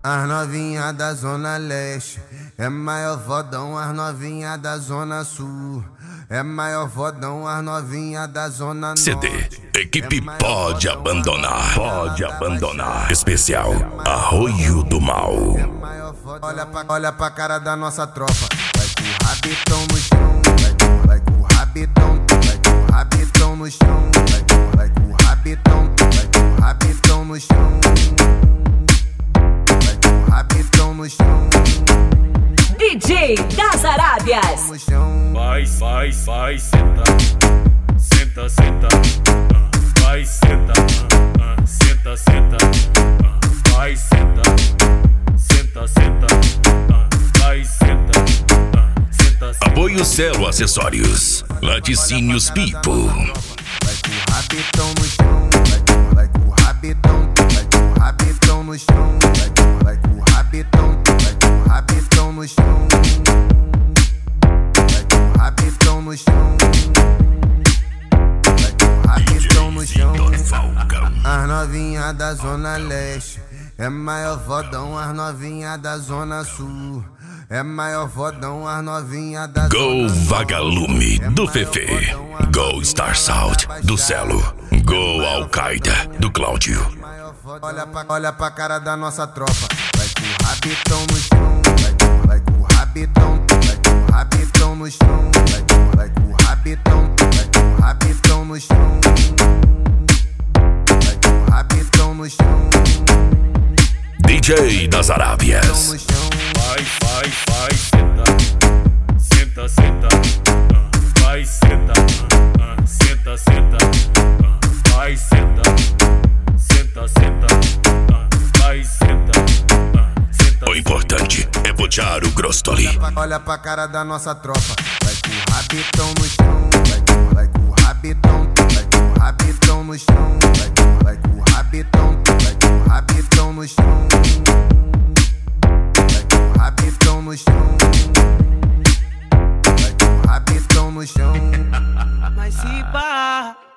As novinha da Zona Leste é maior fodão, as novinha da Zona Sul é maior fodão, as novinha da Zona Norte. CD, equipe pode abandonar. Pode abandonar. Especial Arroio do Mal. Olha pra cara da nossa tropa. Vai com o rabitão no chão, vai com o rabitão, vai com o rabitão no chão, vai com o rabitão, vai com o rabitão no chão, vai com o rabitão no chão. DJ das Arábias. Vai, senta, senta, senta, vai, senta, senta, senta, vai, senta, senta, senta, vai, senta, senta, senta. Apoio Celo Acessórios, Laticínios Pipo. Vai com o rabitão no chão, vai com o rabitão, vai com o rabitão no chão, vai com o rabitão, vai com o rabitão no chão, vai com o rabitão no chão, vai com o rabitão no chão. As novinha da Zona Leste é maior fodão, as novinha da Zona Sul é maior fodão, as novinha da Go Vagalume do Fefe. Go Star South do Celo. Go Al-Qaeda do Cláudio. Olha pra cara da nossa tropa. Vai com o rabitão no chão, vai com o rabitão, vai com o rabitão no chão, vai com o rabitão, vai com o rabitão no chão, vai com o rabitão no chão. DJ das Arábias. Vai, senta, senta, senta, vai, senta, senta, senta, vai, senta, senta, senta, vai, senta, senta. O importante é botear o Grostoli. Olha pra cara da nossa tropa. Vai com o rabitão no chão, vai com o rabitão, vai com o rabitão no chão, vai com o rabitão, vai com o rabitão no chão, vai com o rabitão no chão, vai com o rabitão no chão. Mas se pá